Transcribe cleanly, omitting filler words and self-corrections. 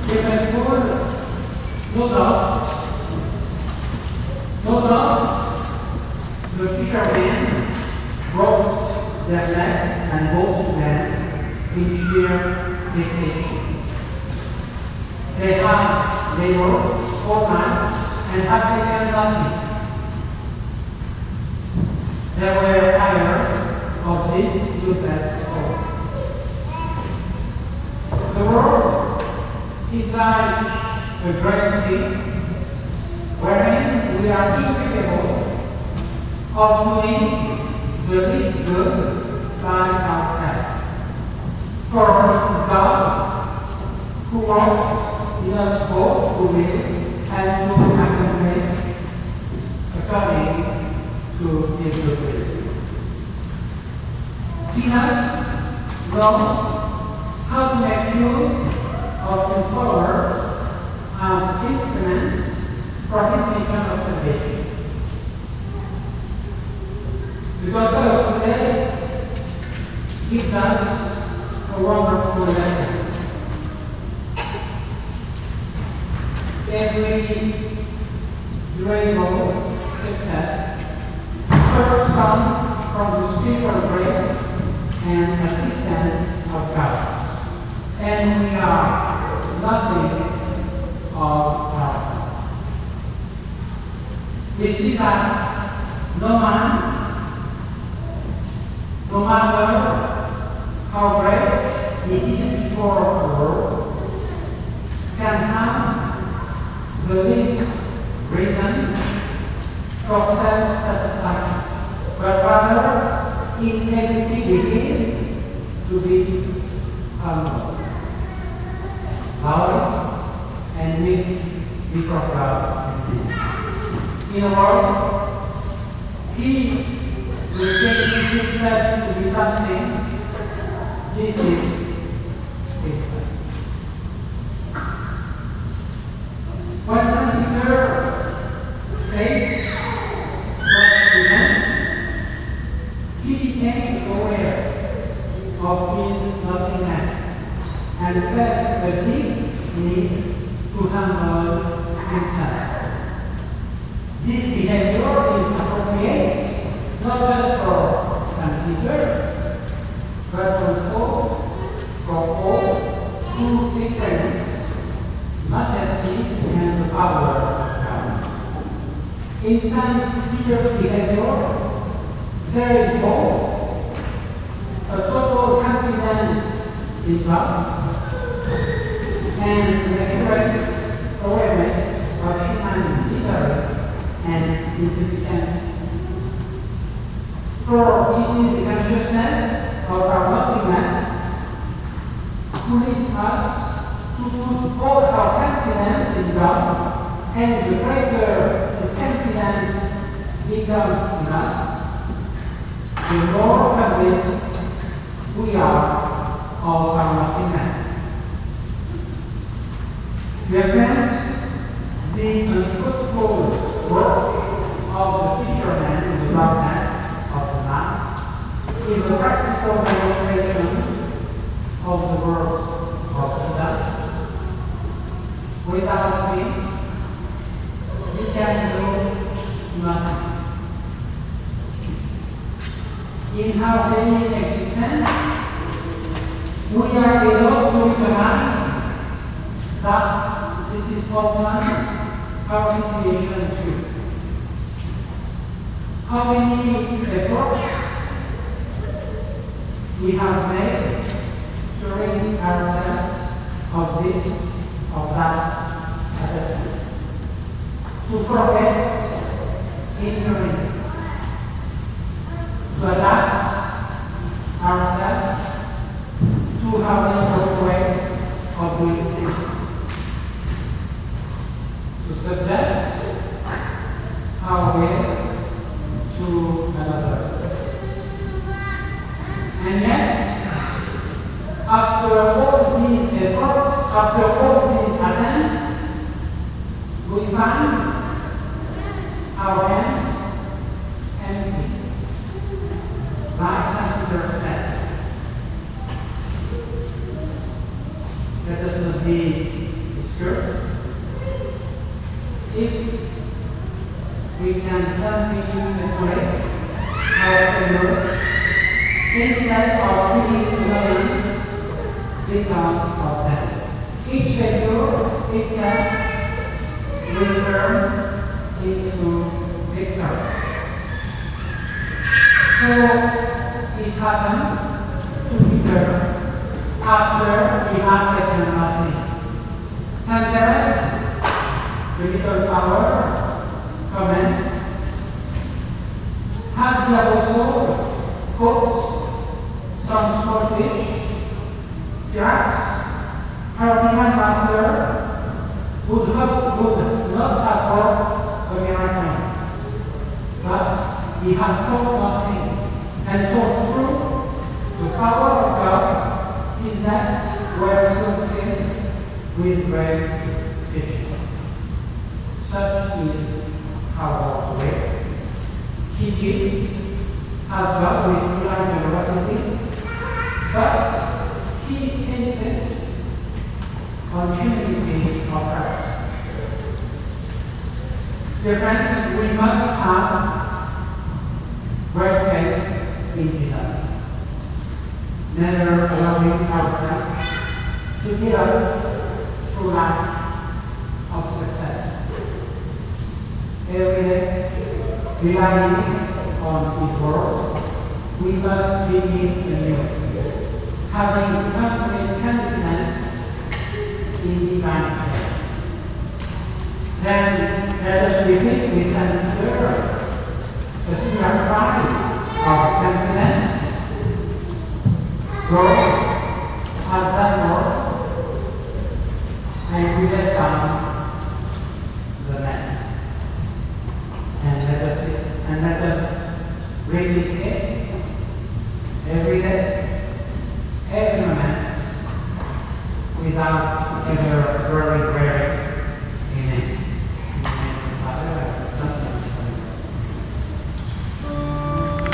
Therefore, no doubt, the fishermen brought their nets and boats to them in sheer vexation. They had labored all night and had taken nothing. They were tired of this useless work. The world is like a great sea wherein we are incapable of doing the least good by ourselves. For it is God who works in us both to will and to accomplish according to his good will. Jesus knows how to make use of his followers as instruments for his mission of salvation. The gospel of today gives us a wonderful lesson. Every durable success first comes from the spiritual grace and assistance of God. And we are nothing of ourselves. We see that no matter how great he is before the world, can have the least reason for self-satisfaction, but rather in everything begins to be humble, loud, and meek before God. In a word, he will take himself to be something. This is himself. When St. Peter faced God's events, he became aware of his nothingness and felt a deep need to humble himself. This behavior is appropriate not just for St. Peter, but also for all who experience majesty and the power of God. In St. Peter's behavior, there is both a total confidence in God and the accurate awareness of human misery and insufficiency. For it is the consciousness of our nothingness who leads us to put all our confidence in God, and the greater this confidence becomes in us, the more convinced we are of our nothingness. We advance the unfruitful work of the fishermen in the darkness of the night is a practical demonstration of the words of Jesus. Without him, we can do nothing. In our daily existence, we are able to recognize that this is often our situation too. How many efforts we have made to rid ourselves of this, of that attachment, to forget ignorance, to adapt ourselves to our natural way of doing things, to subject our will to another. And yet, after all these efforts, after all these attempts, we find our hands empty, like St. Peter says. Let us not be First, if we can continue the correct our instead of 3 we count of them. Each vector itself will turn into vectors. So it happened to return after we have taken nothing. Sometimes the little power comments had the apostle caught some swordfish, perhaps her divine master would not have worked a miracle, but he had thought nothing, and so through the power of God, his nets were soon filled with great fish. Such is our way. He gives as God with divine generosity, but he insists on humility of heart. Dear friends, we must have great faith in Jesus, never allowing ourselves to give up through lack of success. Every day, relying on His word, we must begin anew, having complete confidence in divine faith. Then let us repeat this and prayer, a similar cry of confidence. Lord, as thy word, and we let down